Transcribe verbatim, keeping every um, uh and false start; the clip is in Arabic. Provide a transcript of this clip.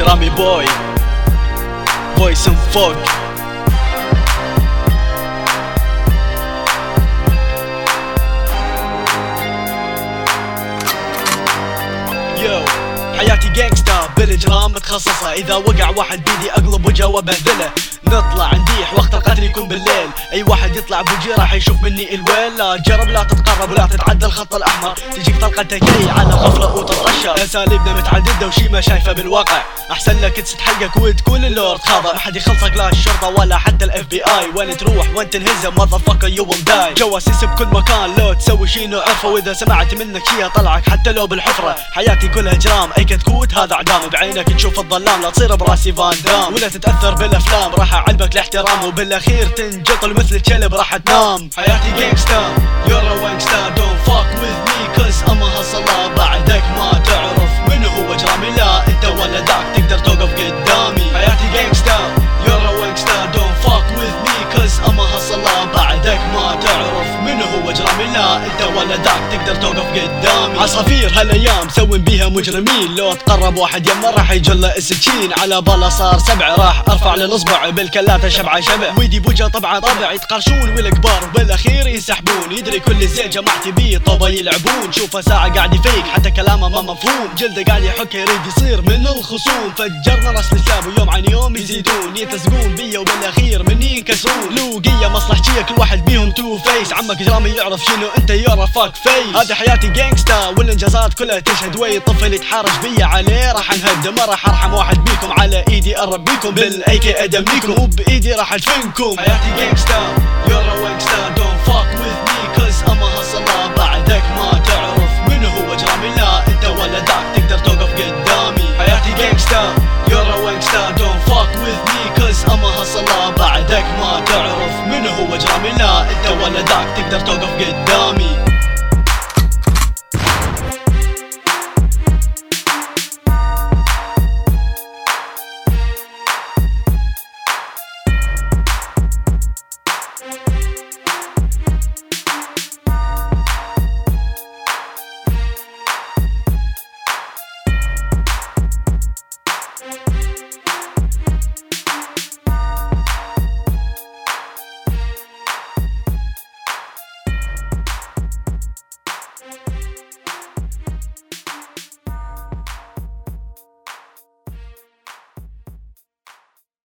رامي بوي فويس ان فوق. يو حياتي جانجستا بالاجرام متخصصة، اذا وقع واحد بيدي اقلب وجهه وبهدله. نطلع نديح وقت القتل يكون بالليل، اي واحد يطلع بوجي راح يشوف مني الويل. لا تجرب لا تتقرب ولا تتعدى الخط الاحمر، تجيك طلقة تكي على غفلة وتترشى. اساليبنا متعددة وشي ما شايفه بالواقع، احسن لك تسد حلقك وتكون اللورد خاضع. ما حد يخلصك لا الشرطة ولا حتى الاف بي اي، وين تروح وين تنهزم ماذر فاكر يو ويل داي. جواسيس بكل مكان لو تسوي شي نعرفه، واذا سمعت منك شي طلعك حتى لو بالحفرة. حياتي كلها جرام اي كتكوت هذا اعدام، بعينك تشوف الظلام لا تصير براسي فان دام، ولا تتاثر بالافلام راح اعلبك الاحترام، وبالاخير تنجطل مثل الكلب راح تنام. حياتي جانجستا يورا وانجستا دونت فاك وذ مي كوز ام هاسلا، بعدك ما تعرف من هو جرامي لا انت ولا ذاك تقدر توقف قدامي. حياتي جانجستا يورا وانجستا دونت فاك وذ مي كوز ام هاسلا، بعدك ما تعرف من هو جرامي لا انت ولا ذاك تقدر توقف قدامي. عصافير هالايام سوين بيها مجرمين، لو تقرب واحد يمه راح يجله السكين، على باله صار سبع راح ارفع للاصبع بالكلاته شبعه شبع. ويدي بوجه طبعا طبع يتقرشون والكبار وبالاخير ينسحبون، يدري كل زين جماعتي بيه طوبه يلعبون. شوفه ساعه قاعد يفيق حتى كلامه ما مفهوم، جلده قاعد يحك يريد يصير من الخصوم. فجرنا راس لساب ويوم عن يوم يزيدون، يتلصقون بيا وبالاخير مني ينكسرون. لوقيه مصلحجيه كل واحد بيهم تو فيس، عمك جرامي يعرف شنو انت يورا فاك فيس. هذه حياتي جانجستا والانجازات كلها تشهد، وي طفل يتحرش بيا عليه راح نهد. ما راح ارحم واحد بيكم على ايدي قرب بيكم بالاي كي ادميكم، وبايدي راح ادفنكم. حياتي جانجستا يورا وانجستا دونت فاك وذ مي كوز ام هاسلا، بعدك ما تعرف من هو جرامي لا انت ولا ذاك تقدر توقف قدامي. حياتي جانجستا يورا وانجستا دونت فاك وذ مي كوز ام هاسلا، بعدك ما تعرف من هو جرامي لا انت ولا ذاك تقدر توقف قدامي.